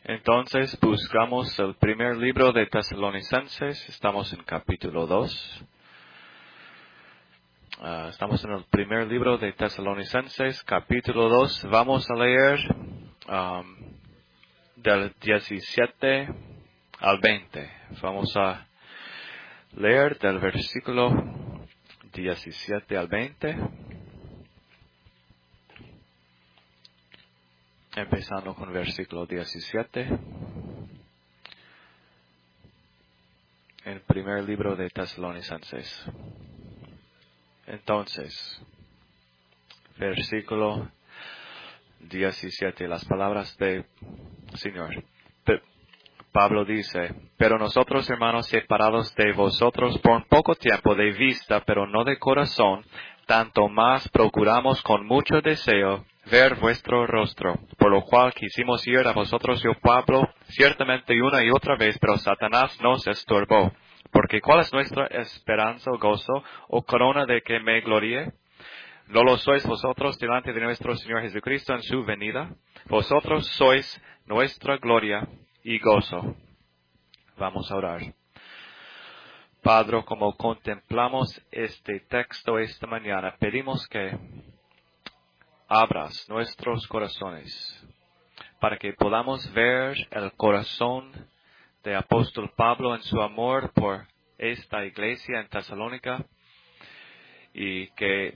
Entonces buscamos el primer libro de Tesalonicenses. Estamos en capítulo 2. Estamos en el primer libro de Tesalonicenses, capítulo 2. Vamos a leer del 17 al 20. Vamos a leer del versículo 17 al 20. Empezando con el versículo 17. En el primer libro de Tesalonicenses. Entonces, versículo 17, las palabras del Señor. Pablo dice, pero nosotros, hermanos, separados de vosotros por un poco tiempo de vista, pero no de corazón, tanto más procuramos con mucho deseo ver vuestro rostro, por lo cual quisimos ir a vosotros, yo Pablo, ciertamente una y otra vez, pero Satanás nos estorbó. Porque ¿cuál es nuestra esperanza o gozo o corona de que me gloríe? ¿No lo sois vosotros delante de nuestro Señor Jesucristo en su venida? Vosotros sois nuestra gloria y gozo. Vamos a orar. Padre, como contemplamos este texto esta mañana, pedimos que abras nuestros corazones para que podamos ver el corazón de apóstol Pablo en su amor por esta iglesia en Tesalónica y que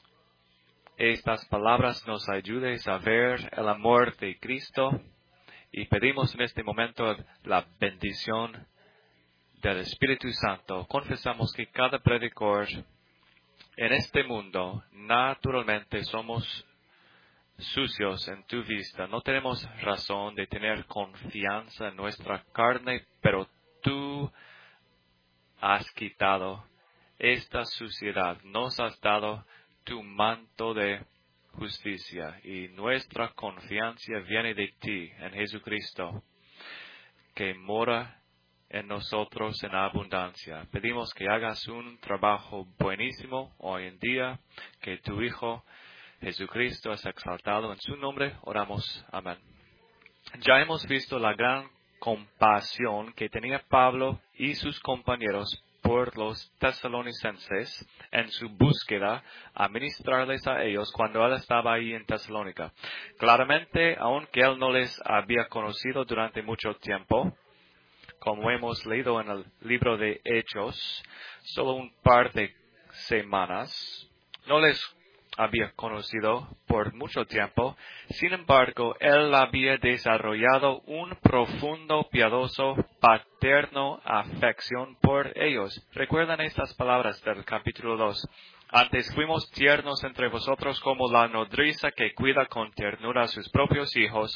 estas palabras nos ayuden a ver el amor de Cristo y pedimos en este momento la bendición del Espíritu Santo. Confesamos que cada predicador en este mundo naturalmente somos sucios en tu vista. No tenemos razón de tener confianza en nuestra carne, pero tú has quitado esta suciedad. Nos has dado tu manto de justicia y nuestra confianza viene de ti, en Jesucristo, que mora en nosotros en abundancia. Pedimos que hagas un trabajo buenísimo hoy en día, que tu Hijo Jesucristo es exaltado. En su nombre oramos. Amén. Ya hemos visto la gran compasión que tenía Pablo y sus compañeros por los tesalonicenses en su búsqueda a ministrarles a ellos cuando él estaba ahí en Tesalónica. Claramente, aunque él no les había conocido durante mucho tiempo, como hemos leído en el libro de Hechos, solo un par de semanas, no les había conocido por mucho tiempo. Sin embargo, él había desarrollado un profundo, piadoso, paterno afección por ellos. ¿Recuerdan estas palabras del capítulo 2? Antes fuimos tiernos entre vosotros como la nodriza que cuida con ternura a sus propios hijos.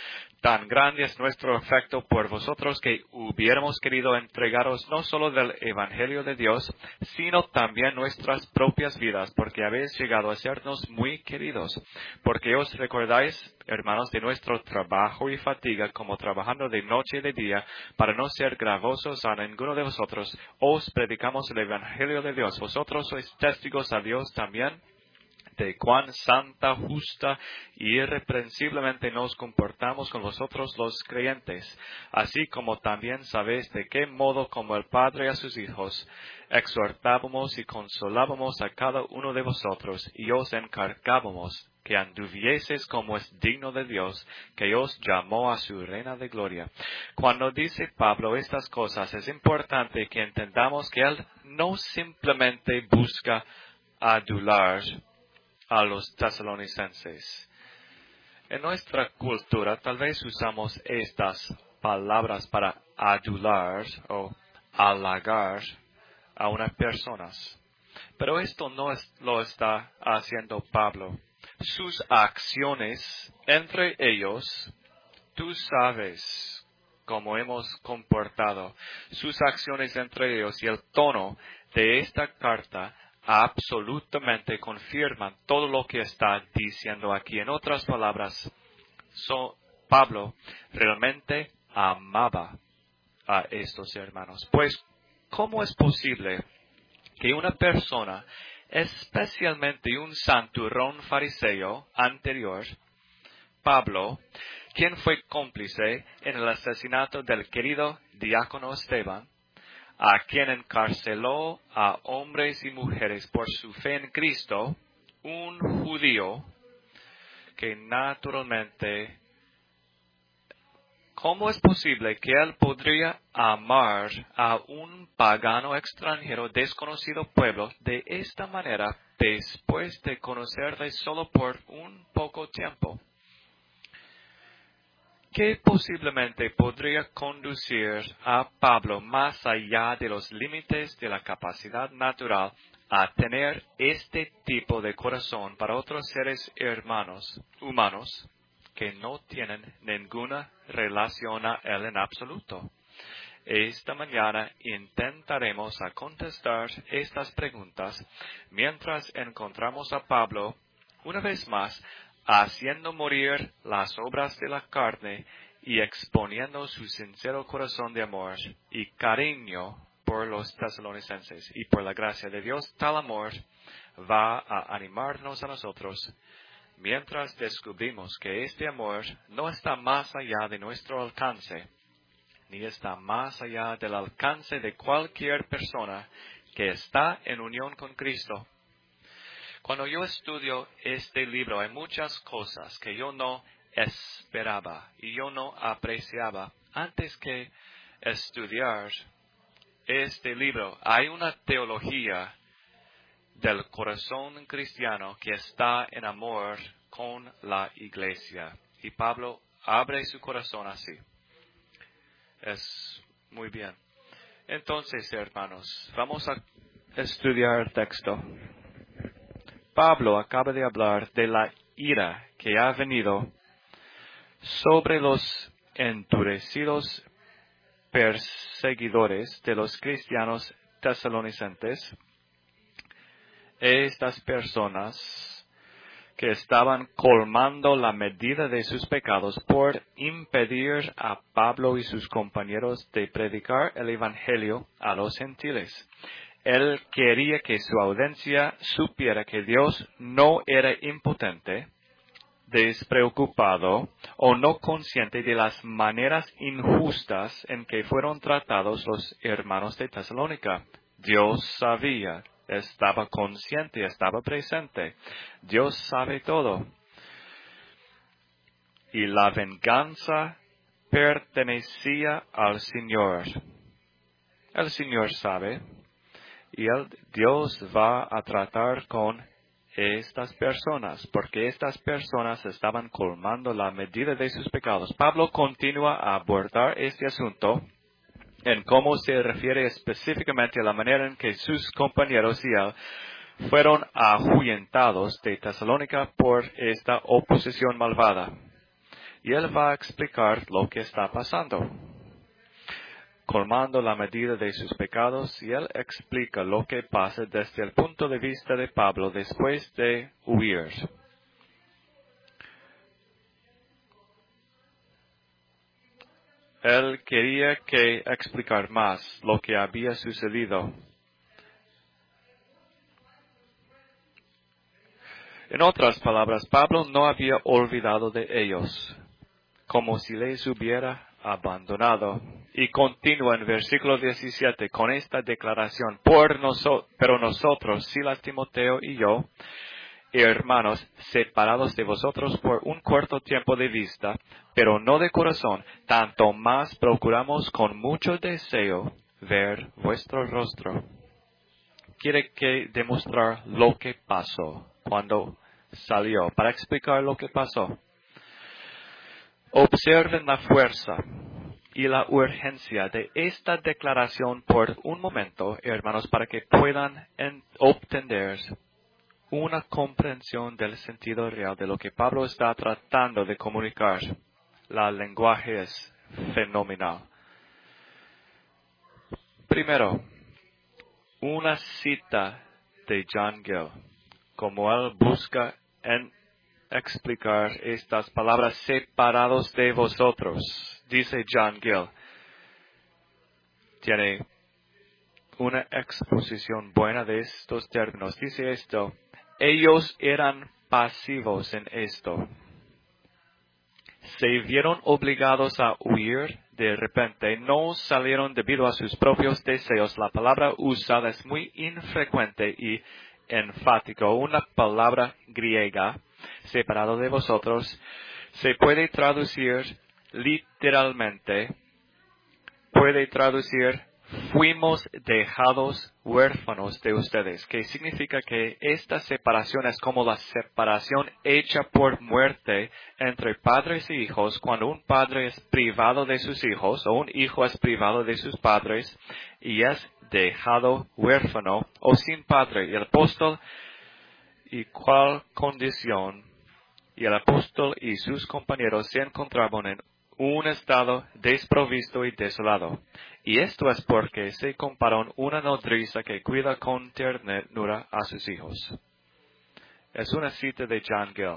Tan grande es nuestro afecto por vosotros que hubiéramos querido entregaros no solo del Evangelio de Dios, sino también nuestras propias vidas, porque habéis llegado a sernos muy queridos. Porque os recordáis, hermanos, de nuestro trabajo y fatiga, como trabajando de noche y de día, para no ser gravosos a ninguno de vosotros, os predicamos el Evangelio de Dios. Vosotros sois testigos a Dios también de cuán santa, justa y irreprensiblemente nos comportamos con vosotros los creyentes, así como también sabéis de qué modo como el Padre a sus hijos, exhortábamos y consolábamos a cada uno de vosotros, y os encargábamos que anduvieseis como es digno de Dios, que os llamó a su reina de gloria. Cuando dice Pablo estas cosas, es importante que entendamos que él no simplemente busca adular a los tesalonicenses. En nuestra cultura tal vez usamos estas palabras para adular o halagar a unas personas. Pero esto no lo está haciendo Pablo. Sus acciones entre ellos, tú sabes cómo hemos comportado. Sus acciones entre ellos y el tono de esta carta absolutamente confirman todo lo que está diciendo aquí. En otras palabras, Pablo realmente amaba a estos hermanos. Pues, ¿cómo es posible que una persona, especialmente un santurrón fariseo anterior, Pablo, quien fue cómplice en el asesinato del querido diácono Esteban, a quien encarceló a hombres y mujeres por su fe en Cristo, un judío que naturalmente, ¿cómo es posible que él podría amar a un pagano extranjero desconocido pueblo de esta manera después de conocerle solo por un poco tiempo? ¿Qué posiblemente podría conducir a Pablo más allá de los límites de la capacidad natural a tener este tipo de corazón para otros seres humanos que no tienen ninguna relación a él en absoluto? Esta mañana intentaremos a contestar estas preguntas mientras encontramos a Pablo, una vez más, haciendo morir las obras de la carne y exponiendo su sincero corazón de amor y cariño por los tesalonicenses. Y por la gracia de Dios, tal amor va a animarnos a nosotros mientras descubrimos que este amor no está más allá de nuestro alcance, ni está más allá del alcance de cualquier persona que está en unión con Cristo. Cuando yo estudio este libro, hay muchas cosas que yo no esperaba y yo no apreciaba antes que estudiar este libro. Hay una teología del corazón cristiano que está en amor con la iglesia. Y Pablo abre su corazón así. Es muy bien. Entonces, hermanos, vamos a estudiar el texto. Pablo acaba de hablar de la ira que ha venido sobre los endurecidos perseguidores de los cristianos tesalonicenses. Estas personas que estaban colmando la medida de sus pecados por impedir a Pablo y sus compañeros de predicar el Evangelio a los gentiles. Él quería que su audiencia supiera que Dios no era impotente, despreocupado o no consciente de las maneras injustas en que fueron tratados los hermanos de Tesalónica. Dios sabía, estaba consciente, estaba presente. Dios sabe todo. Y la venganza pertenecía al Señor. El Señor sabe. Y Dios va a tratar con estas personas, porque estas personas estaban colmando la medida de sus pecados. Pablo continúa a abordar este asunto en cómo se refiere específicamente a la manera en que sus compañeros y él fueron ahuyentados de Tesalónica por esta oposición malvada. Y él va a explicar lo que está pasando, colmando la medida de sus pecados, y él explica lo que pasa desde el punto de vista de Pablo después de huir. Él quería explicar más lo que había sucedido. En otras palabras, Pablo no había olvidado de ellos, como si les hubiera abandonado. Y continúa en versículo 17 con esta declaración: pero nosotros, Silas, Timoteo y yo, hermanos, separados de vosotros por un corto tiempo de vista, pero no de corazón, tanto más procuramos con mucho deseo ver vuestro rostro. Quiere que demostrar lo que pasó cuando salió, para explicar lo que pasó. Observen la fuerza y la urgencia de esta declaración por un momento, hermanos, para que puedan obtener una comprensión del sentido real de lo que Pablo está tratando de comunicar. El lenguaje es fenomenal. Primero, una cita de John Gill, como él busca explicar estas palabras: separados de vosotros. Dice John Gill, tiene una exposición buena de estos términos. Dice esto: ellos eran pasivos en esto. se vieron obligados a huir de repente. No salieron debido a sus propios deseos. La palabra usada es muy infrecuente y enfática. Una palabra griega, separado de vosotros, se puede traducir literalmente, fuimos dejados huérfanos de ustedes, que significa que esta separación es como la separación hecha por muerte entre padres e hijos, cuando un padre es privado de sus hijos o un hijo es privado de sus padres y es dejado huérfano o sin padre. Y el apóstol y sus compañeros se encontraban en un estado desprovisto y desolado. Y esto es porque se compararon una nodriza que cuida con ternura a sus hijos. Es una cita de John Gill.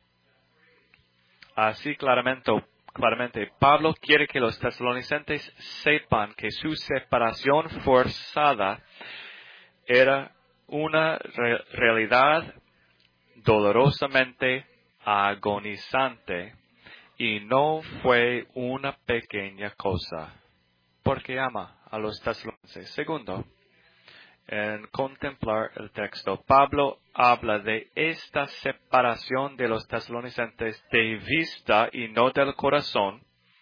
Así claramente, Pablo quiere que los tesalonicenses sepan que su separación forzada era una realidad dolorosamente agonizante y no fue una pequeña cosa, porque ama a los tesalonicenses. Segundo, en contemplar el texto, Pablo habla de esta separación de los tesalonicenses de vista y no del corazón.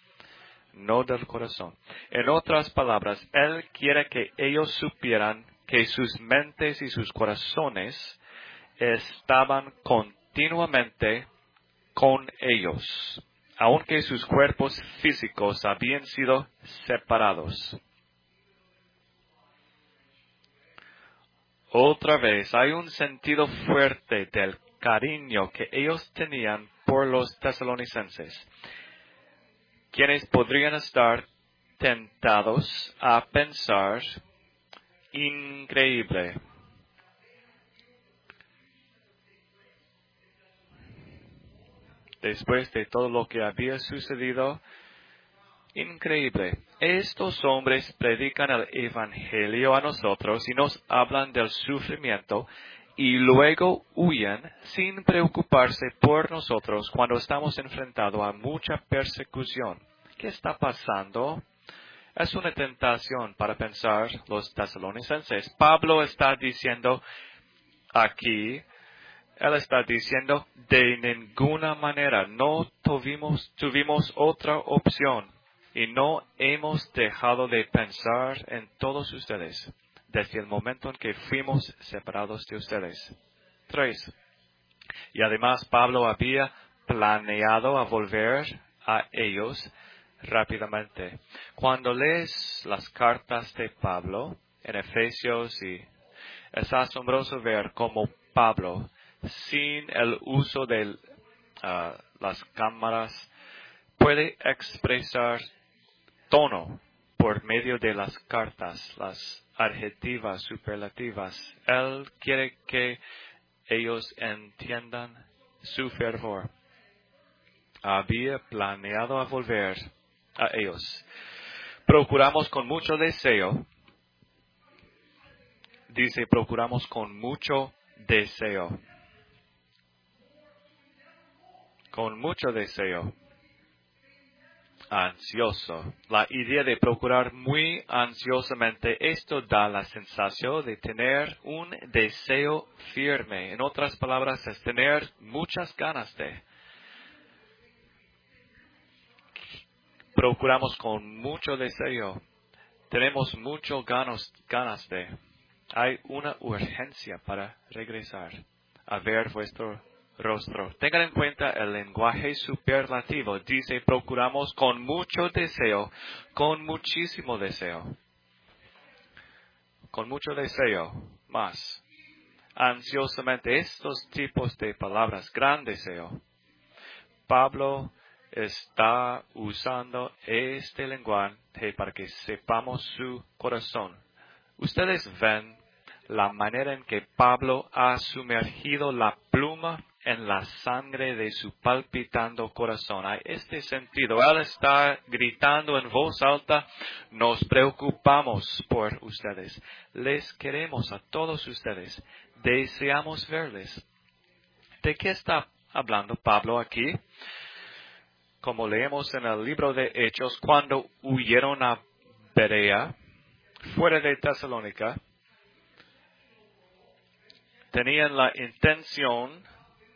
En otras palabras, él quiere que ellos supieran que sus mentes y sus corazones estaban continuamente con ellos, aunque sus cuerpos físicos habían sido separados. Otra vez, hay un sentido fuerte del cariño que ellos tenían por los tesalonicenses, quienes podrían estar tentados a pensar, increíble. Después de todo lo que había sucedido, increíble. Estos hombres predican el Evangelio a nosotros y nos hablan del sufrimiento y luego huyen sin preocuparse por nosotros cuando estamos enfrentados a mucha persecución. ¿Qué está pasando? Es una tentación para pensar los tesalonicenses. Pablo está diciendo aquí, él está diciendo, de ninguna manera, no tuvimos otra opción y no hemos dejado de pensar en todos ustedes desde el momento en que fuimos separados de ustedes. 3. Y además Pablo había planeado a volver a ellos rápidamente. Cuando lees las cartas de Pablo en Efesios, es asombroso ver cómo Pablo, sin el uso de las cámaras, puede expresar tono por medio de las cartas, las adjetivas, superlativas. Él quiere que ellos entiendan su fervor. Había planeado a volver a ellos. Procuramos con mucho deseo. Dice, procuramos con mucho deseo. Con mucho deseo. Ansioso. La idea de procurar muy ansiosamente, esto da la sensación de tener un deseo firme. En otras palabras, es tener muchas ganas de. Procuramos con mucho deseo. Tenemos mucho ganas de. Hay una urgencia para regresar a ver vuestro rostro. Tengan en cuenta el lenguaje superlativo. Dice, procuramos con mucho deseo, con muchísimo deseo. Con mucho deseo, más. Ansiosamente, estos tipos de palabras, gran deseo. Pablo está usando este lenguaje para que sepamos su corazón. Ustedes ven la manera en que Pablo ha sumergido la pluma en la sangre de su palpitando corazón. Hay este sentido. Él está gritando en voz alta, nos preocupamos por ustedes. Les queremos a todos ustedes. Deseamos verles. ¿De qué está hablando Pablo aquí? como leemos en el libro de Hechos, cuando huyeron a Berea, fuera de Tesalónica, tenían la intención,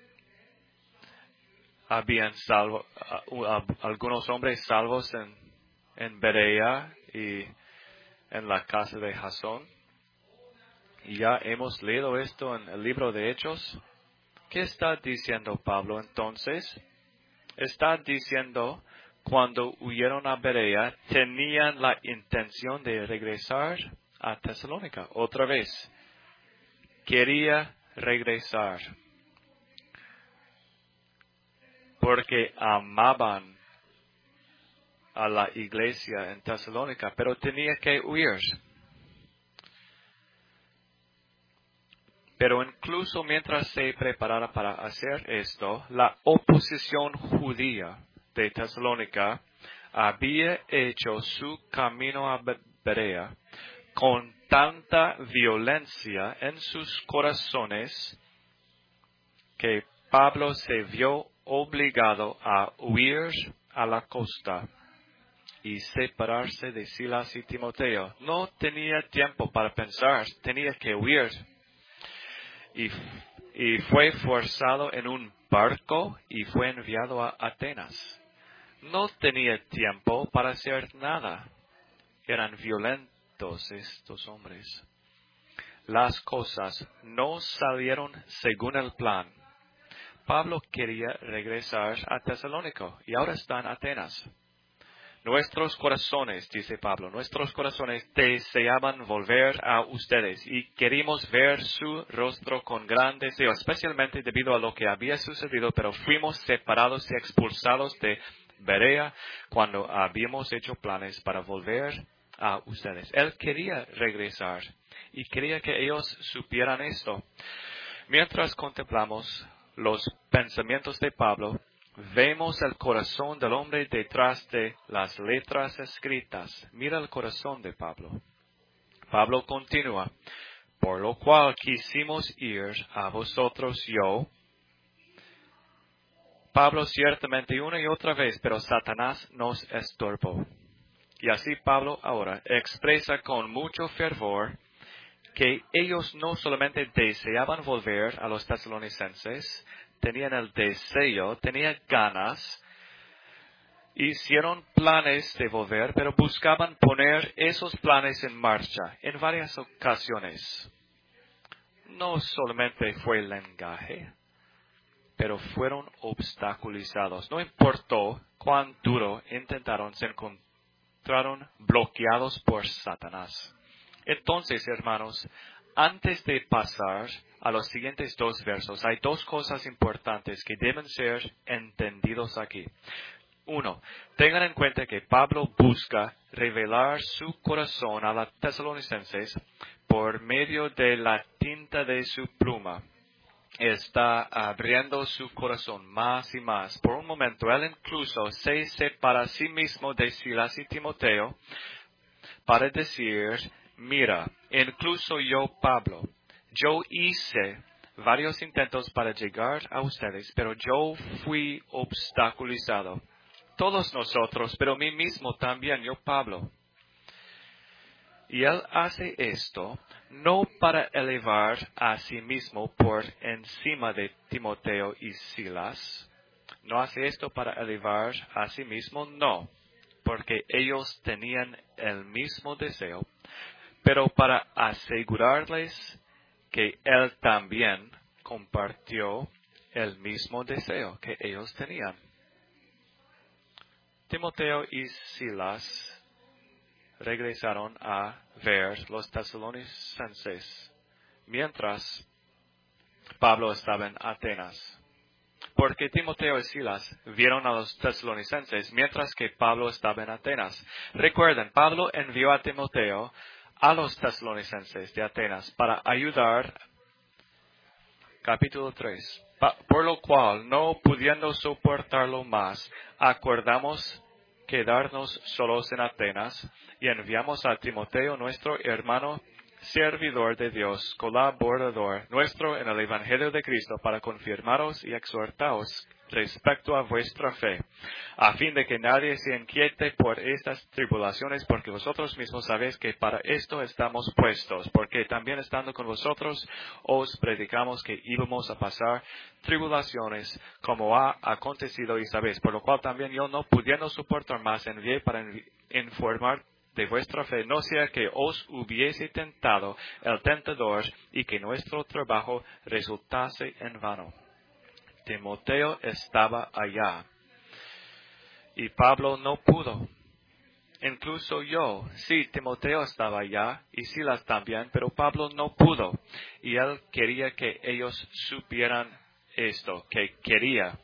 habían algunos hombres salvos en Berea y en la casa de Jasón. Y ya hemos leído esto en el libro de Hechos. ¿Qué está diciendo Pablo entonces? Está diciendo, cuando huyeron a Berea, tenían la intención de regresar a Tesalónica otra vez. Quería regresar porque amaban a la iglesia en Tesalónica, pero tenía que huir. Pero incluso mientras se preparaba para hacer esto, la oposición judía de Tesalónica había hecho su camino a Berea con tanta violencia en sus corazones que Pablo se vio obligado a huir a la costa y separarse de Silas y Timoteo. No tenía tiempo para pensar, tenía que huir. Y fue forzado en un barco y fue enviado a Atenas. No tenía tiempo para hacer nada. Eran violentos estos hombres. Las cosas no salieron según el plan. Pablo quería regresar a Tesalónica y ahora está en Atenas. Nuestros corazones, dice Pablo, nuestros corazones deseaban volver a ustedes y queríamos ver su rostro con gran deseo, especialmente debido a lo que había sucedido, pero fuimos separados y expulsados de Berea cuando habíamos hecho planes para volver a ustedes. Él quería regresar y quería que ellos supieran esto. Mientras contemplamos los pensamientos de Pablo, vemos el corazón del hombre detrás de las letras escritas. Mira el corazón de Pablo. Pablo continúa, por lo cual quisimos ir a vosotros yo. Pablo ciertamente una y otra vez, pero Satanás nos estorbó. Y así Pablo ahora expresa con mucho fervor que ellos no solamente deseaban volver a los tesalonicenses, tenían el deseo, tenían ganas, hicieron planes de volver, pero buscaban poner esos planes en marcha en varias ocasiones. No solamente fue el lenguaje, pero fueron obstaculizados. No importó cuán duro intentaron, se encontraron bloqueados por Satanás. Entonces, hermanos, antes de pasar a los siguientes dos versos, hay dos cosas importantes que deben ser entendidos aquí. Uno, tengan en cuenta que Pablo busca revelar su corazón a los tesalonicenses por medio de la tinta de su pluma. Está abriendo su corazón más y más. Por un momento, él incluso se separa a sí mismo de Silas y Timoteo para decir, mira, incluso yo, Pablo, yo hice varios intentos para llegar a ustedes, pero yo fui obstaculizado. Todos nosotros, pero mí mismo también, yo, Pablo. Y él hace esto no para elevar a sí mismo por encima de Timoteo y Silas. No hace esto para elevar a sí mismo, no, porque ellos tenían el mismo deseo, pero para asegurarles que él también compartió el mismo deseo que ellos tenían. Timoteo y Silas regresaron a ver los tesalonicenses mientras Pablo estaba en Atenas. Porque Timoteo y Silas vieron a los tesalonicenses mientras que Pablo estaba en Atenas. Recuerden, Pablo envió a Timoteo a los tesalonicenses de Atenas para ayudar. Capítulo 3. Por lo cual, no pudiendo soportarlo más, acordamos quedarnos solos en Atenas y enviamos a Timoteo, nuestro hermano, servidor de Dios, colaborador nuestro en el Evangelio de Cristo, para confirmaros y exhortaros respecto a vuestra fe, a fin de que nadie se inquiete por estas tribulaciones, porque vosotros mismos sabéis que para esto estamos puestos, porque también estando con vosotros os predicamos que íbamos a pasar tribulaciones, como ha acontecido y sabéis, por lo cual también yo, no pudiendo soportar más, envié para informar de vuestra fe, no sea que os hubiese tentado el tentador y que nuestro trabajo resultase en vano. Timoteo estaba allá y Pablo no pudo. Incluso yo, sí, Timoteo estaba allá y Silas también, pero Pablo no pudo. Y él quería que ellos supieran esto, que quería.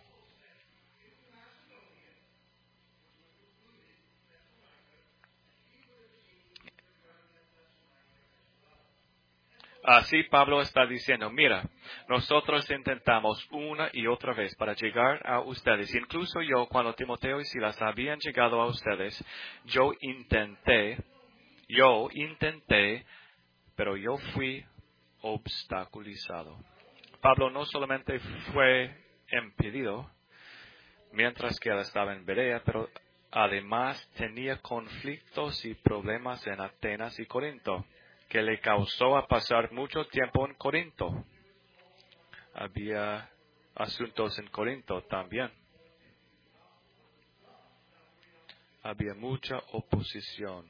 Así Pablo está diciendo, mira, nosotros intentamos una y otra vez para llegar a ustedes. Incluso yo, cuando Timoteo y Silas habían llegado a ustedes, yo intenté, pero yo fui obstaculizado. Pablo no solamente fue impedido mientras que él estaba en Berea, pero además tenía conflictos y problemas en Atenas y Corinto, que le causó a pasar mucho tiempo en Corinto. Había asuntos en Corinto también. Había mucha oposición.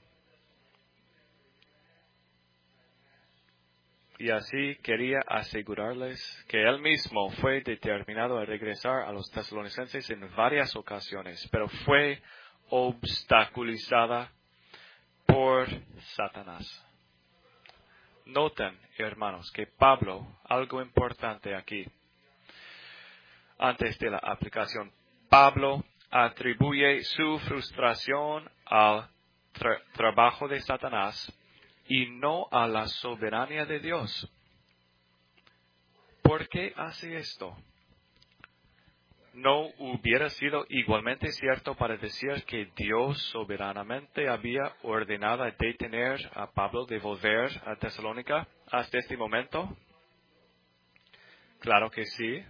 Y así quería asegurarles que él mismo fue determinado a regresar a los tesalonicenses en varias ocasiones, pero fue obstaculizada por Satanás. Noten, hermanos, que Pablo, algo importante aquí, antes de la aplicación, Pablo atribuye su frustración al trabajo de Satanás y no a la soberanía de Dios. ¿Por qué hace esto? ¿No hubiera sido igualmente cierto para decir que Dios soberanamente había ordenado detener a Pablo de volver a Tesalónica hasta este momento? Claro que sí.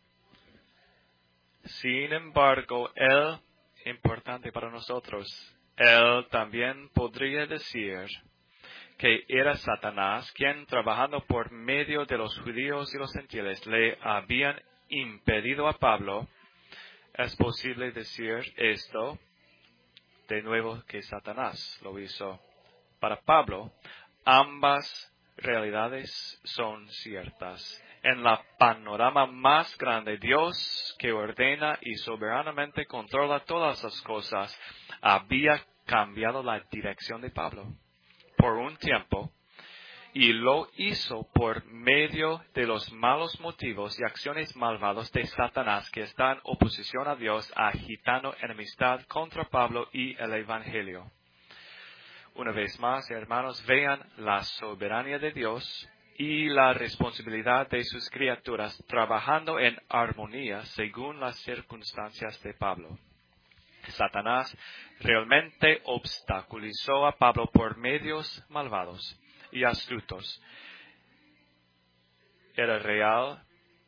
Sin embargo, él, importante para nosotros, él también podría decir que era Satanás quien, trabajando por medio de los judíos y los gentiles, le habían impedido a Pablo. Es posible decir esto de nuevo que Satanás lo hizo. Para Pablo, ambas realidades son ciertas. En la panorama más grande, Dios, que ordena y soberanamente controla todas las cosas, había cambiado la dirección de Pablo por un tiempo, y lo hizo por medio de los malos motivos y acciones malvadas de Satanás, que está en oposición a Dios, agitando enemistad contra Pablo y el Evangelio. Una vez más, hermanos, vean la soberanía de Dios y la responsabilidad de sus criaturas trabajando en armonía según las circunstancias de Pablo. Satanás realmente obstaculizó a Pablo por medios malvados y astutos. Era real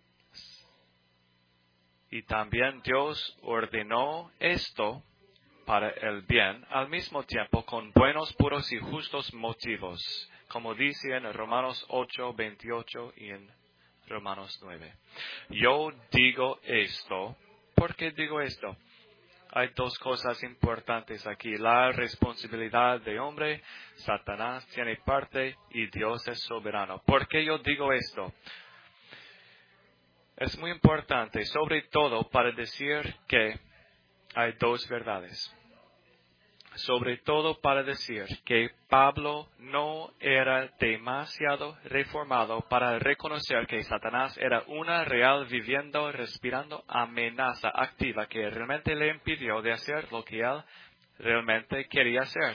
y también Dios ordenó esto para el bien, al mismo tiempo con buenos, puros y justos motivos, como dice en Romanos 8:28 y en Romanos 9. Yo digo esto. ¿Por qué digo esto? Hay dos cosas importantes aquí. La responsabilidad de hombre, Satanás tiene parte y Dios es soberano. ¿Por qué yo digo esto? Es muy importante, sobre todo para decir que hay dos verdades. Sobre todo para decir que Pablo no era demasiado reformado para reconocer que Satanás era una real, viviendo, respirando amenaza activa que realmente le impidió de hacer lo que él realmente quería hacer.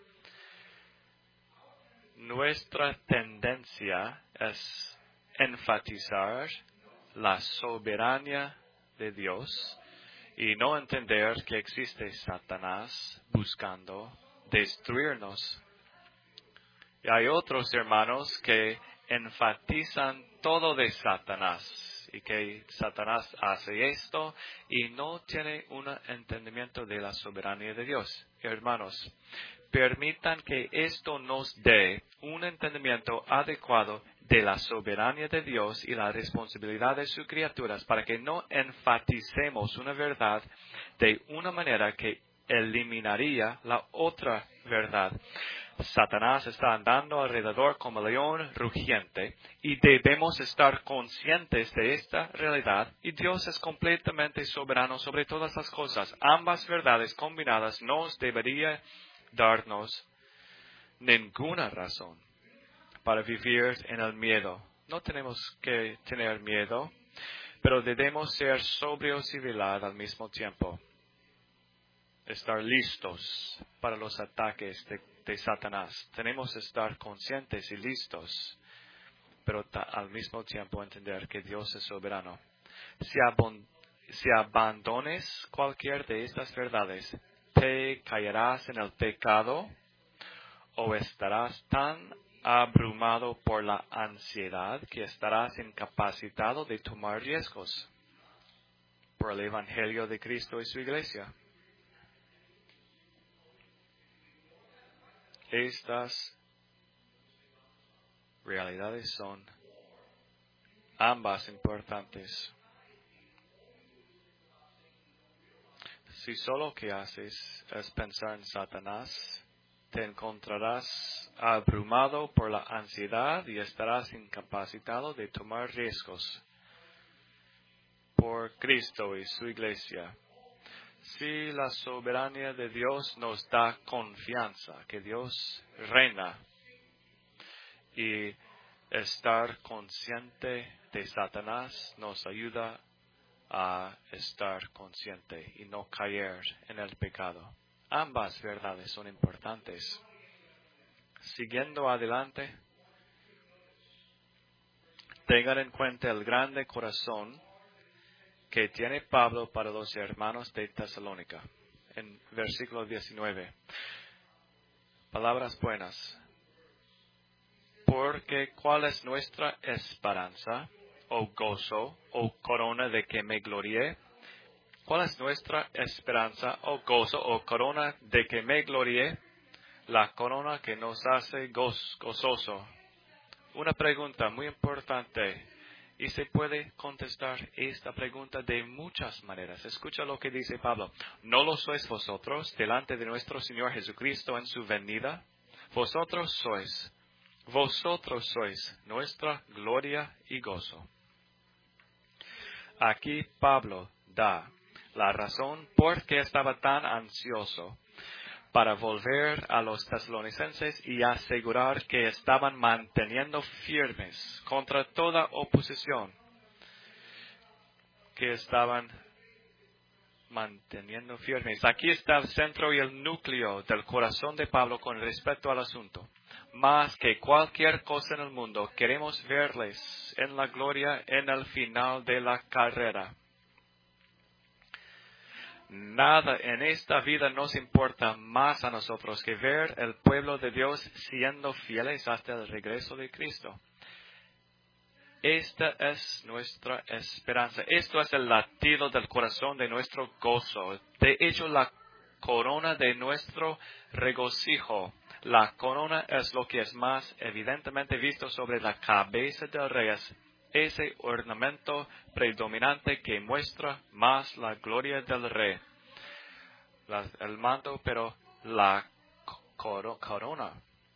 Nuestra tendencia es enfatizar la soberanía de Dios y no entender que existe Satanás buscando destruirnos. Y hay otros hermanos que enfatizan todo de Satanás y que Satanás hace esto y no tiene un entendimiento de la soberanía de Dios. Hermanos, permitan que esto nos dé un entendimiento adecuado de la soberanía de Dios y la responsabilidad de sus criaturas para que no enfaticemos una verdad de una manera que eliminaría la otra verdad. Satanás está andando alrededor como león rugiente y debemos estar conscientes de esta realidad y Dios es completamente soberano sobre todas las cosas. Ambas verdades combinadas nos debería darnos ninguna razón para vivir en el miedo. No tenemos que tener miedo, pero debemos ser sobrios y velar al mismo tiempo. Estar listos para los ataques de Satanás. Tenemos que estar conscientes y listos, pero al mismo tiempo entender que Dios es soberano. Si abandones cualquier de estas verdades, te caerás en el pecado o estarás tan abrumado por la ansiedad que estarás incapacitado de tomar riesgos por el Evangelio de Cristo y su iglesia. Estas realidades son ambas importantes. Si solo lo que haces es pensar en Satanás, te encontrarás abrumado por la ansiedad y estarás incapacitado de tomar riesgos por Cristo y su iglesia. Si la soberanía de Dios nos da confianza que Dios reina y estar consciente de Satanás nos ayuda a estar consciente y no caer en el pecado. Ambas verdades son importantes. Siguiendo adelante, tengan en cuenta el grande corazón que tiene Pablo para los hermanos de Tesalónica. En versículo 19. Palabras buenas. Porque ¿cuál es nuestra esperanza, o gozo, o corona de que me gloríe? ¿Cuál es nuestra esperanza, o gozo, o corona de que me gloríe? La corona que nos hace gozoso. Una pregunta muy importante. Y se puede contestar esta pregunta de muchas maneras. Escucha lo que dice Pablo. ¿No lo sois vosotros delante de nuestro Señor Jesucristo en su venida? Vosotros sois nuestra gloria y gozo. Aquí Pablo da la razón por qué estaba tan ansioso para volver a los tesalonicenses y asegurar que estaban manteniendo firmes contra toda oposición, que estaban manteniendo firmes. Aquí está el centro y el núcleo del corazón de Pablo con respecto al asunto. Más que cualquier cosa en el mundo, queremos verles en la gloria en el final de la carrera. Nada en esta vida nos importa más a nosotros que ver el pueblo de Dios siendo fieles hasta el regreso de Cristo. Esta es nuestra esperanza. Esto es el latido del corazón de nuestro gozo. De hecho, la corona de nuestro regocijo. La corona es lo que es más evidentemente visto sobre la cabeza del rey. Ese ornamento predominante que muestra más la gloria del rey. El manto, pero la corona.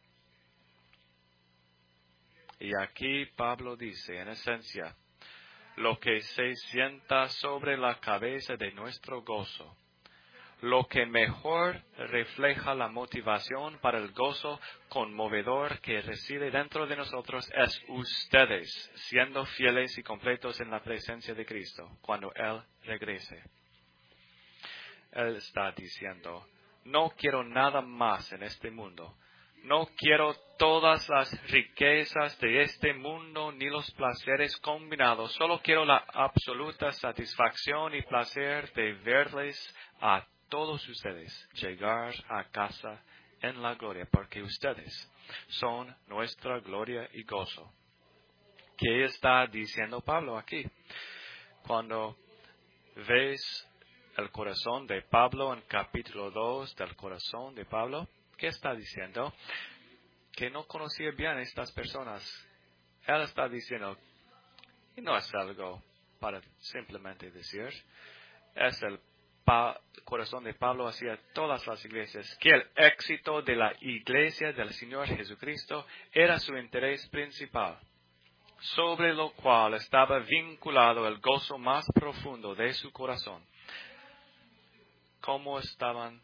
Y aquí Pablo dice, en esencia, lo que se sienta sobre la cabeza de nuestro gozo. Lo que mejor refleja la motivación para el gozo conmovedor que reside dentro de nosotros es ustedes, siendo fieles y completos en la presencia de Cristo, cuando Él regrese. Él está diciendo, no quiero nada más en este mundo. No quiero todas las riquezas de este mundo ni los placeres combinados. Solo quiero la absoluta satisfacción y placer de verles a todos ustedes llegar a casa en la gloria, porque ustedes son nuestra gloria y gozo. ¿Qué está diciendo Pablo aquí? Cuando ves el corazón de Pablo en capítulo 2 del corazón de Pablo, ¿qué está diciendo? Que no conocía bien a estas personas. Él está diciendo, y no es algo para simplemente decir, es el corazón de Pablo hacia todas las iglesias, que el éxito de la iglesia del Señor Jesucristo era su interés principal, sobre lo cual estaba vinculado el gozo más profundo de su corazón. ¿Cómo estaban?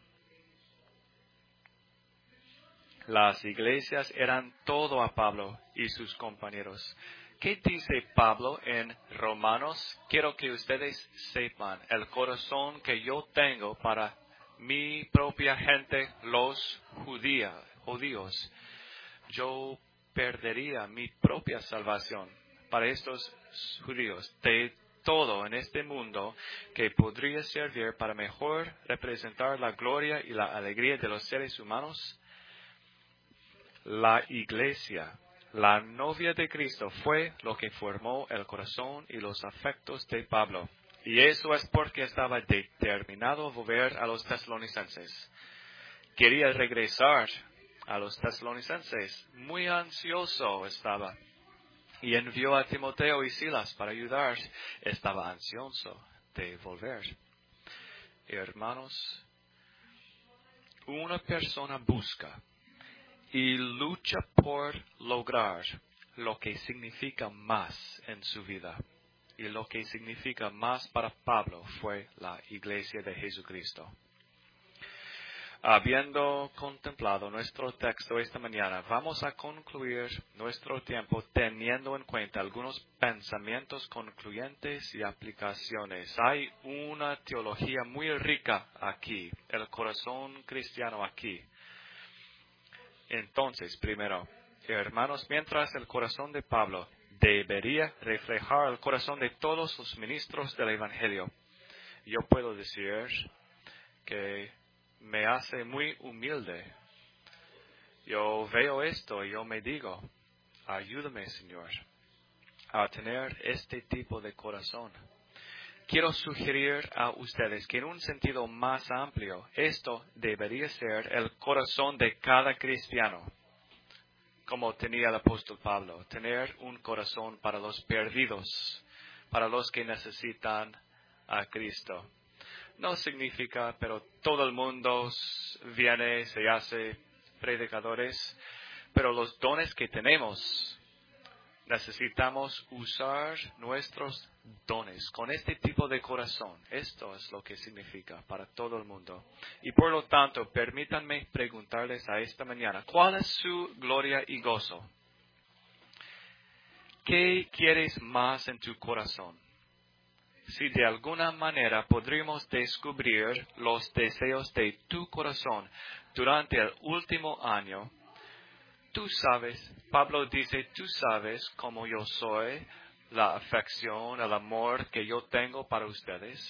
Las iglesias eran todo a Pablo y sus compañeros. ¿Qué dice Pablo en Romanos? Quiero que ustedes sepan el corazón que yo tengo para mi propia gente, los judíos. Yo perdería mi propia salvación para estos judíos de todo en este mundo que podría servir para mejor representar la gloria y la alegría de los seres humanos. La iglesia, la novia de Cristo, fue lo que formó el corazón y los afectos de Pablo. Y eso es porque estaba determinado a volver a los tesalonicenses. Quería regresar a los tesalonicenses. Muy ansioso estaba. Y envió a Timoteo y Silas para ayudar. Estaba ansioso de volver. Hermanos, una persona busca y lucha por lograr lo que significa más en su vida. Y lo que significa más para Pablo fue la iglesia de Jesucristo. Habiendo contemplado nuestro texto esta mañana, vamos a concluir nuestro tiempo teniendo en cuenta algunos pensamientos concluyentes y aplicaciones. Hay una teología muy rica aquí, el corazón cristiano aquí. Entonces, primero, hermanos, mientras el corazón de Pablo debería reflejar el corazón de todos los ministros del Evangelio, yo puedo decir que me hace muy humilde. Yo veo esto y yo me digo, ayúdame, Señor, a tener este tipo de corazón. Quiero sugerir a ustedes que en un sentido más amplio, esto debería ser el corazón de cada cristiano, como tenía el apóstol Pablo, tener un corazón para los perdidos, para los que necesitan a Cristo. No significa, pero todo el mundo viene, se hace predicadores, pero los dones que tenemos, necesitamos usar nuestros dones con este tipo de corazón. Esto es lo que significa para todo el mundo. Y por lo tanto, permítanme preguntarles a esta mañana, ¿cuál es su gloria y gozo? ¿Qué quieres más en tu corazón? Si de alguna manera podríamos descubrir los deseos de tu corazón durante el último año, tú sabes, Pablo dice, tú sabes cómo yo soy, la afección, el amor que yo tengo para ustedes.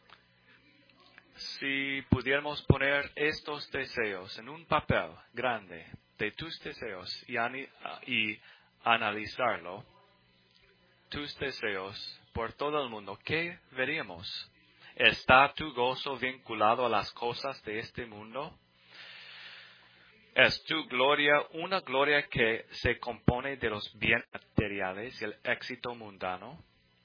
Si pudiéramos poner estos deseos en un papel grande de tus deseos y analizarlo, tus deseos por todo el mundo, ¿qué veríamos? ¿Está tu gozo vinculado a las cosas de este mundo? ¿Es tu gloria una gloria que se compone de los bienes materiales y el éxito mundano?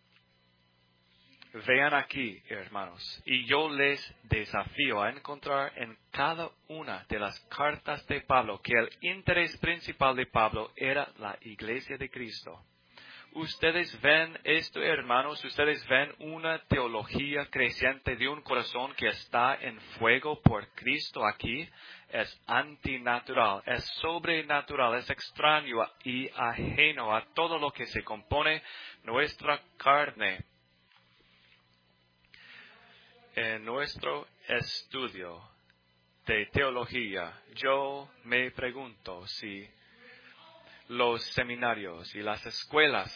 Vean aquí, hermanos, y yo les desafío a encontrar en cada una de las cartas de Pablo que el interés principal de Pablo era la iglesia de Cristo. Ustedes ven esto, hermanos, ustedes ven una teología creciente de un corazón que está en fuego por Cristo aquí. Es antinatural, es sobrenatural, es extraño y ajeno a todo lo que se compone nuestra carne. En nuestro estudio de teología, yo me pregunto si los seminarios y las escuelas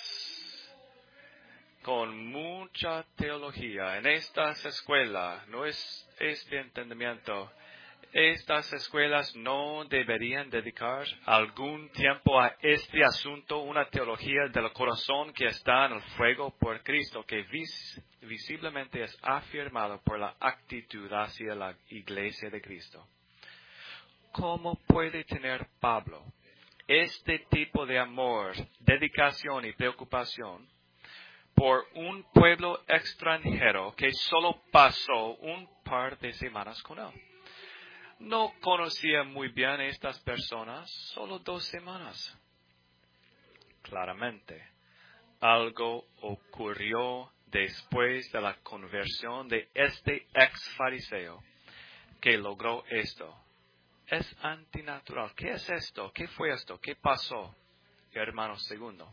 con mucha teología en estas escuelas, no es este entendimiento, estas escuelas no deberían dedicar algún tiempo a este asunto, una teología del corazón que está en el fuego por Cristo, que visiblemente es afirmado por la actitud hacia la iglesia de Cristo. ¿Cómo puede tener Pablo este tipo de amor, dedicación y preocupación por un pueblo extranjero que solo pasó un par de semanas con él? No conocía muy bien a estas personas, solo 2 semanas. Claramente, algo ocurrió después de la conversión de este ex fariseo que logró esto. Es antinatural. ¿Qué es esto? ¿Qué fue esto? ¿Qué pasó? Hermano segundo.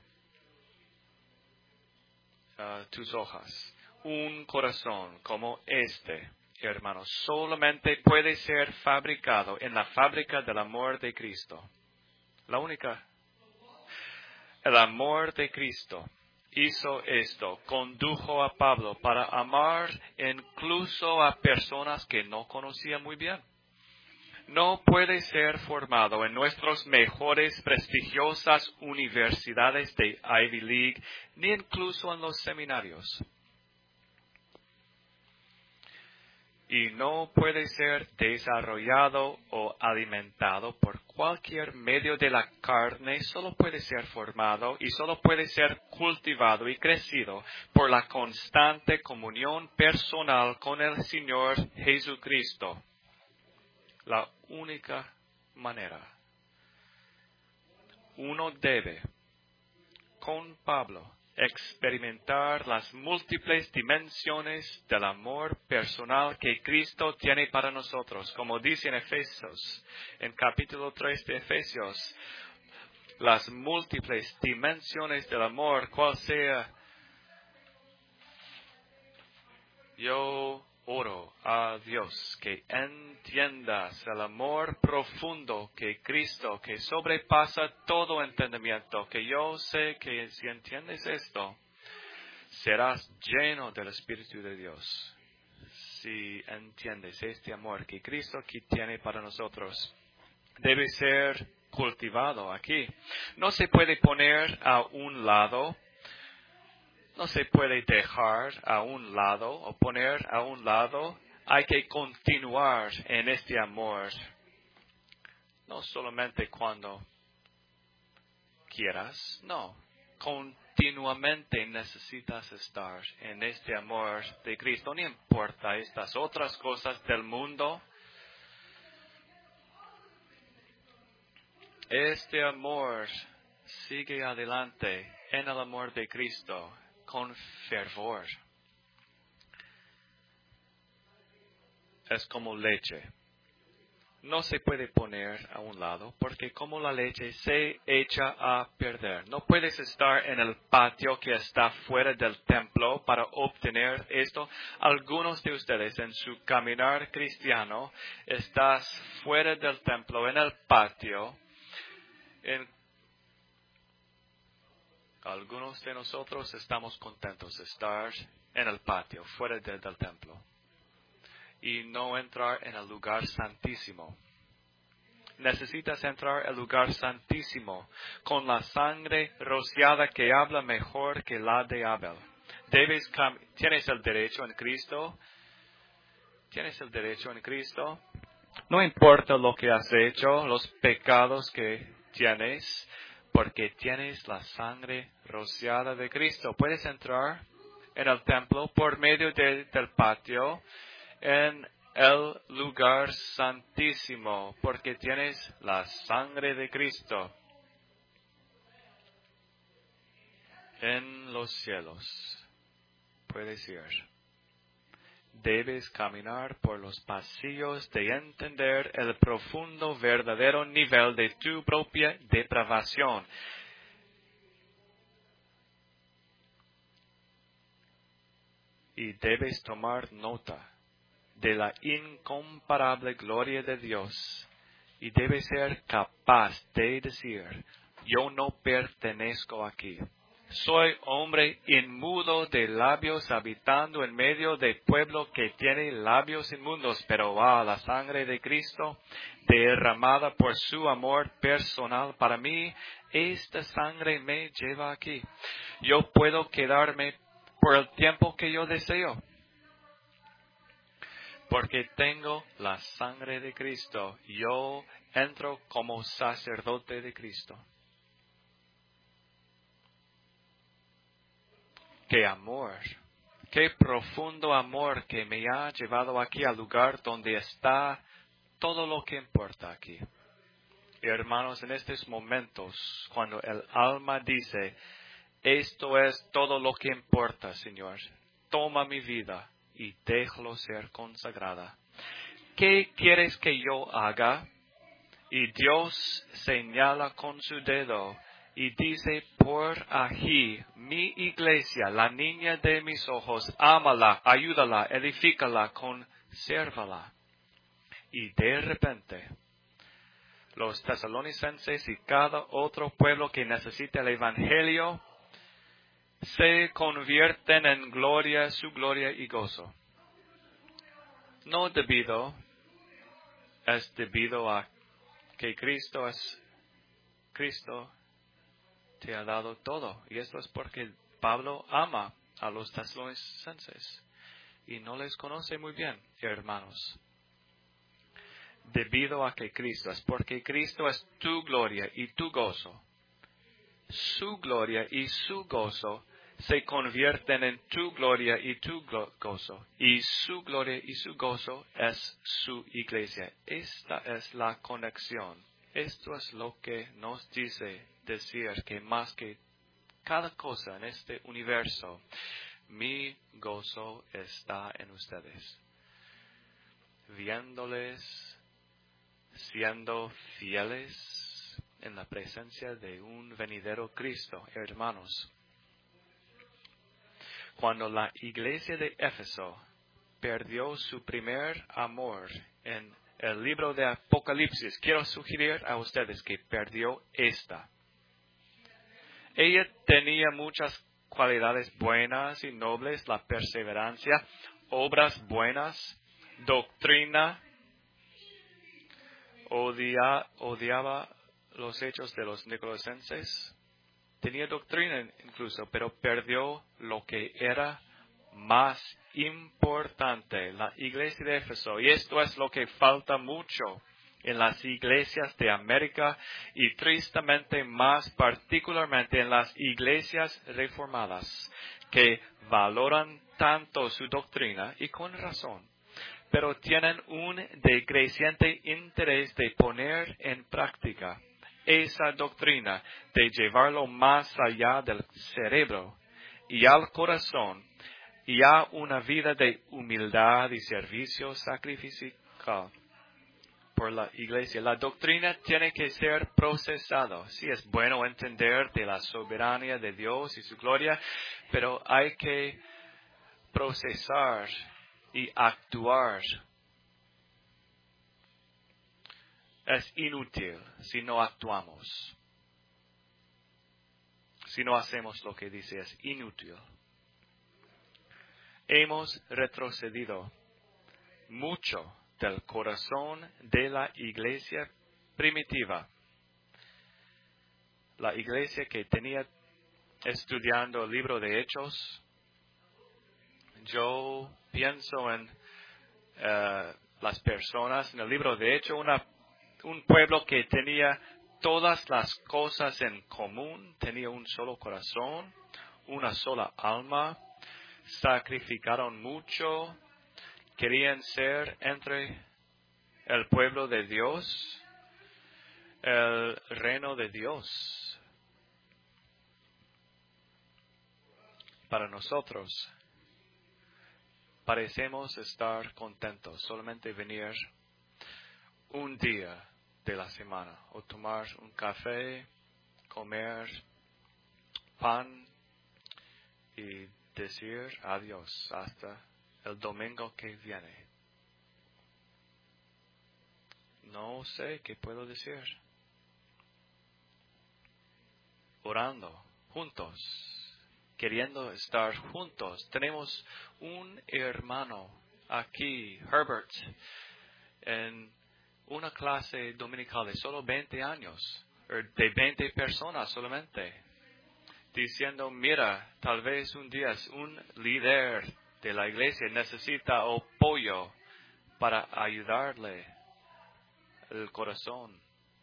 Tus hojas. Un corazón como este, hermano, solamente puede ser fabricado en la fábrica del amor de Cristo. La única. El amor de Cristo hizo esto, condujo a Pablo para amar incluso a personas que no conocía muy bien. No puede ser formado en nuestras mejores prestigiosas universidades de Ivy League, ni incluso en los seminarios. Y no puede ser desarrollado o alimentado por cualquier medio de la carne, solo puede ser formado y solo puede ser cultivado y crecido por la constante comunión personal con el Señor Jesucristo. La única manera. Uno debe, con Pablo, experimentar las múltiples dimensiones del amor personal que Cristo tiene para nosotros. Como dice en Efesios, en capítulo 3 de Efesios, las múltiples dimensiones del amor, cual sea. Yo oro a Dios que entiendas el amor profundo que Cristo, que sobrepasa todo entendimiento, que yo sé que si entiendes esto, serás lleno del Espíritu de Dios. Si entiendes este amor que Cristo aquí tiene para nosotros, debe ser cultivado aquí. No se puede poner a un lado. No se puede dejar a un lado o poner a un lado. Hay que continuar en este amor. No solamente cuando quieras, no. Continuamente necesitas estar en este amor de Cristo. No importa estas otras cosas del mundo. Este amor sigue adelante en el amor de Cristo. Con fervor. Es como leche. No se puede poner a un lado porque como la leche se echa a perder. No puedes estar en el patio que está fuera del templo para obtener esto. Algunos de ustedes en su caminar cristiano estás fuera del templo, en el patio. Algunos de nosotros estamos contentos de estar en el patio, fuera del templo, y no entrar en el lugar santísimo. Necesitas entrar al lugar santísimo con la sangre rociada que habla mejor que la de Abel. Tienes el derecho en Cristo. Tienes el derecho en Cristo. No importa lo que has hecho, los pecados que tienes. Porque tienes la sangre rociada de Cristo. Puedes entrar en el templo por medio del patio en el lugar santísimo. Porque tienes la sangre de Cristo en los cielos. Puedes ir. Debes caminar por los pasillos de entender el profundo, verdadero nivel de tu propia depravación. Y debes tomar nota de la incomparable gloria de Dios. Y debes ser capaz de decir, yo no pertenezco aquí. Soy hombre inmundo de labios, habitando en medio de pueblo que tiene labios inmundos, pero la sangre de Cristo derramada por su amor personal para mí, esta sangre me lleva aquí. Yo puedo quedarme por el tiempo que yo deseo, porque tengo la sangre de Cristo. Yo entro como sacerdote de Cristo. ¡Qué amor! ¡Qué profundo amor que me ha llevado aquí al lugar donde está todo lo que importa aquí! Hermanos, en estos momentos, cuando el alma dice, esto es todo lo que importa, Señor, toma mi vida y déjalo ser consagrada. ¿Qué quieres que yo haga? Y Dios señala con su dedo y dice, por aquí, mi iglesia, la niña de mis ojos, ámala, ayúdala, edifícala, consérvala. Y de repente, los tesalonicenses y cada otro pueblo que necesita el Evangelio se convierten en gloria, su gloria y gozo. No es debido a que Cristo te ha dado todo. Y esto es porque Pablo ama a los tesalonicenses y no les conoce muy bien, hermanos. Debido a que Cristo es porque Cristo es tu gloria y tu gozo. Su gloria y su gozo se convierten en tu gloria y tu gozo. Y su gloria y su gozo es su iglesia. Esta es la conexión. Esto es lo que nos dice decir que más que cada cosa en este universo, mi gozo está en ustedes. Viéndoles siendo fieles en la presencia de un venidero Cristo, hermanos. Cuando la iglesia de Éfeso perdió su primer amor en el libro de Apocalipsis, quiero sugerir a ustedes que perdió esta. Ella tenía muchas cualidades buenas y nobles, la perseverancia, obras buenas, doctrina, odiaba los hechos de los nicolaitenses. Tenía doctrina incluso, pero perdió lo que era más importante, la iglesia de Éfeso. Y esto es lo que falta mucho en las iglesias de América y tristemente más particularmente en las iglesias reformadas, que valoran tanto su doctrina y con razón, pero tienen un decreciente interés de poner en práctica esa doctrina, de llevarlo más allá del cerebro y al corazón, y a una vida de humildad y servicio sacrificial por la iglesia. La doctrina tiene que ser procesada. Sí, es bueno entender de la soberanía de Dios y su gloria, pero hay que procesar y actuar. Es inútil si no actuamos. Si no hacemos lo que dice, es inútil. Hemos retrocedido mucho del corazón de la iglesia primitiva. La iglesia que tenía estudiando el libro de Hechos. Yo pienso en las personas en el libro de Hechos, un pueblo que tenía todas las cosas en común, tenía un solo corazón, una sola alma, sacrificaron mucho, querían ser entre el pueblo de Dios, el reino de Dios. Para nosotros, parecemos estar contentos, solamente venir un día de la semana, o tomar un café, comer pan y decir adiós hasta el domingo que viene. No sé qué puedo decir. Orando juntos, queriendo estar juntos. Tenemos un hermano aquí, Herbert, en una clase dominical de solo 20 años, de 20 personas solamente, diciendo, mira, tal vez un día un líder de la iglesia necesita apoyo para ayudarle el corazón.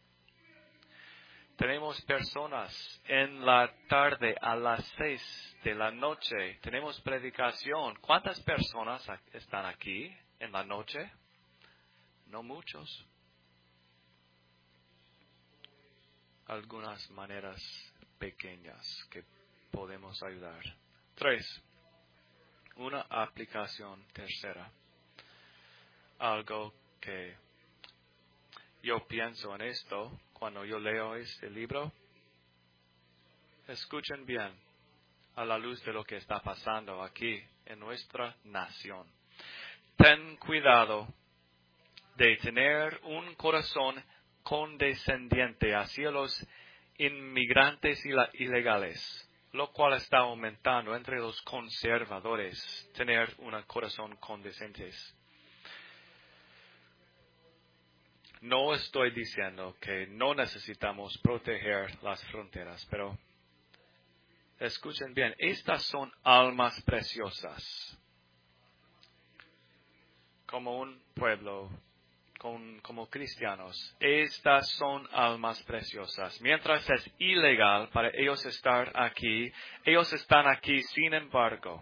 Tenemos personas en la tarde a las 6 de la noche. Tenemos predicación. ¿Cuántas personas están aquí en la noche? No muchos. Algunas maneras pequeñas que podemos ayudar. 3. Una aplicación tercera. Algo que yo pienso en esto cuando yo leo este libro. Escuchen bien a la luz de lo que está pasando aquí en nuestra nación. Ten cuidado de tener un corazón condescendiente hacia los inmigrantes ilegales, lo cual está aumentando entre los conservadores, tener un corazón condescendente. No estoy diciendo que no necesitamos proteger las fronteras, pero escuchen bien, estas son almas preciosas. Como un pueblo, como cristianos, estas son almas preciosas. Mientras es ilegal para ellos estar aquí, ellos están aquí sin embargo.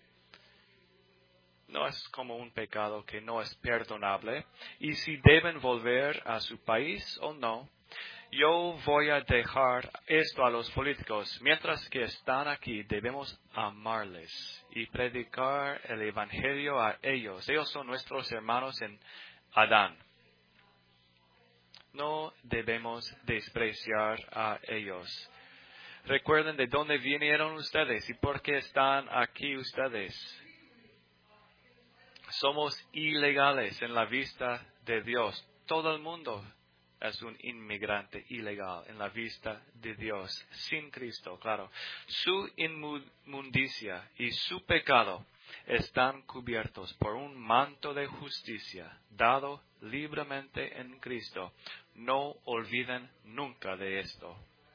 No es como un pecado que no es perdonable. Y si deben volver a su país o no, yo voy a dejar esto a los políticos. Mientras que están aquí, debemos amarles y predicar el evangelio a ellos. Ellos son nuestros hermanos en Adán. No debemos despreciar a ellos. Recuerden de dónde vinieron ustedes y por qué están aquí ustedes. Somos ilegales en la vista de Dios. Todo el mundo es un inmigrante ilegal en la vista de Dios, sin Cristo, claro. Su inmundicia y su pecado están cubiertos por un manto de justicia dado libremente en Cristo. No olviden nunca de esto.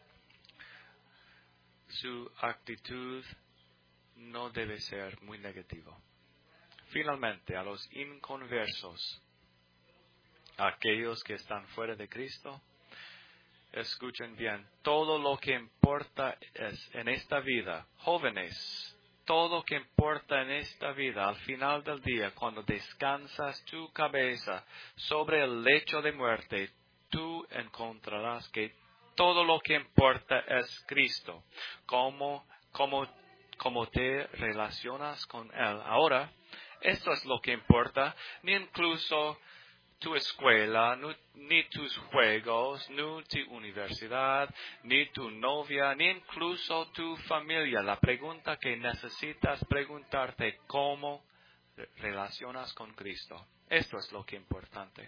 Su actitud no debe ser muy negativa. Finalmente, a los inconversos, aquellos que están fuera de Cristo, escuchen bien, todo lo que importa es en esta vida, jóvenes, todo lo que importa en esta vida, al final del día, cuando descansas tu cabeza sobre el lecho de muerte, tú encontrarás que todo lo que importa es Cristo. ¿Cómo te relacionas con Él? Ahora, esto es lo que importa, ni incluso tu escuela, ni tus juegos, ni tu universidad, ni tu novia, ni incluso tu familia. La pregunta que necesitas preguntarte, ¿cómo relacionas con Cristo? Esto es lo que es importante.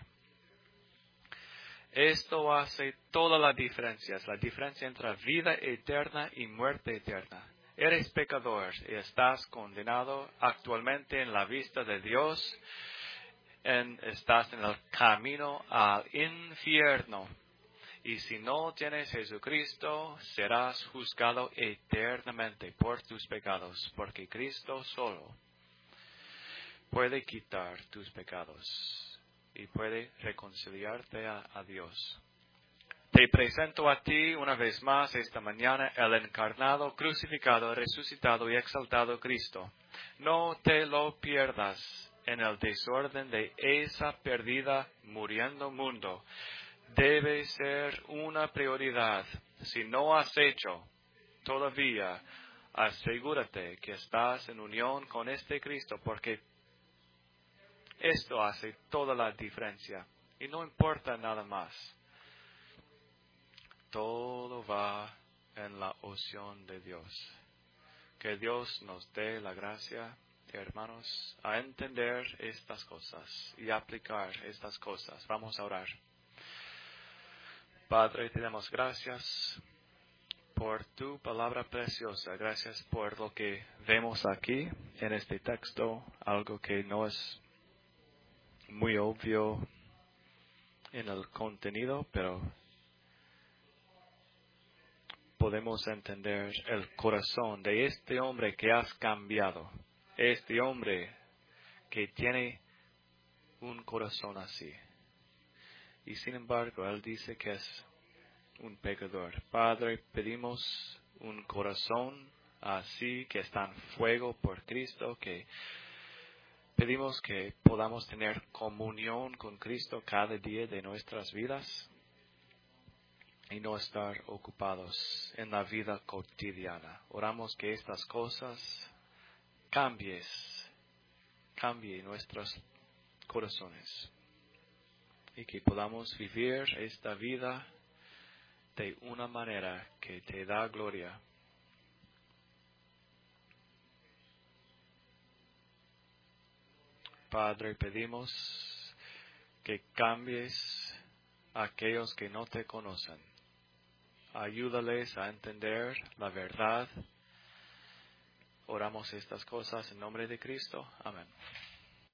Esto hace toda la diferencia. Es la diferencia entre vida eterna y muerte eterna. Eres pecador y estás condenado actualmente en la vista de Dios. Estás en el camino al infierno. Y si no tienes Jesucristo, serás juzgado eternamente por tus pecados, porque Cristo solo puede quitar tus pecados y puede reconciliarte a Dios. Te presento a ti una vez más esta mañana el encarnado, crucificado, resucitado y exaltado Cristo. No te lo pierdas en el desorden de esa perdida, muriendo mundo. Debe ser una prioridad. Si no has hecho todavía, asegúrate que estás en unión con este Cristo, porque esto hace toda la diferencia. Y no importa nada más. Todo va en la opción de Dios. Que Dios nos dé la gracia, hermanos, a entender estas cosas y aplicar estas cosas. Vamos a orar. Padre, te damos gracias por tu palabra preciosa. Gracias por lo que vemos aquí en este texto, algo que no es muy obvio en el contenido, pero podemos entender el corazón de este hombre que has cambiado, este hombre que tiene un corazón así. Y sin embargo, él dice que es un pecador. Padre, pedimos un corazón así, que está en fuego por Cristo, que pedimos que podamos tener comunión con Cristo cada día de nuestras vidas y no estar ocupados en la vida cotidiana. Oramos que estas cosas cambie nuestros corazones y que podamos vivir esta vida de una manera que te da gloria. Padre, pedimos que cambies a aquellos que no te conocen. Ayúdales a entender la verdad. Oramos estas cosas en nombre de Cristo. Amén.